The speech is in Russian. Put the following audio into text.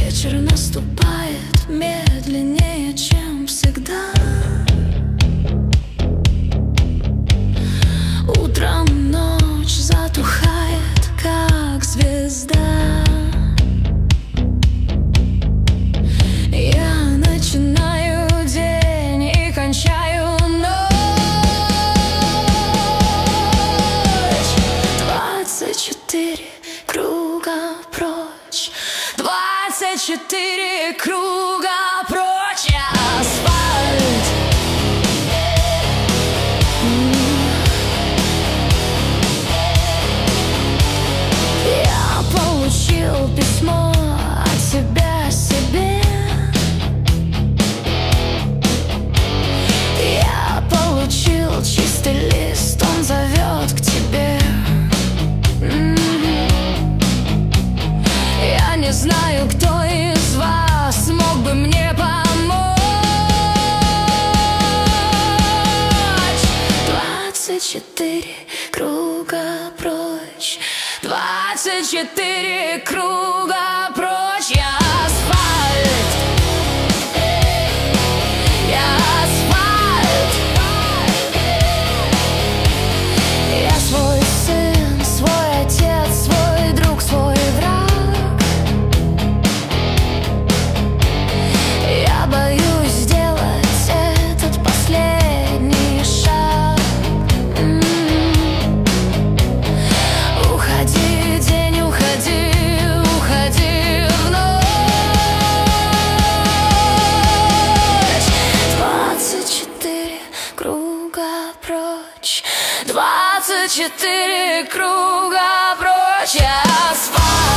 Вечер наступает медленнее, чем всегда. Утром ночь затухает, как звезда. Я начинаю день и кончаю ночь. 24 круга прочь, 24 круга прочь. Асфальт. Я получил письмо от тебя себе. Я получил чистый лист, он зовет к тебе. Я не знаю, кто из вас мог бы мне помочь. 24 круга прочь, 24 круга прочь. Я асфальт. Я асфальт. Я свой сын, свой отец, свой друг, свой враг. Я боюсь сделать этот последний шаг. Уходи, день, уходи, уходи в ночь. 24 круга прочь, 24 круга прочь. Я асфальт.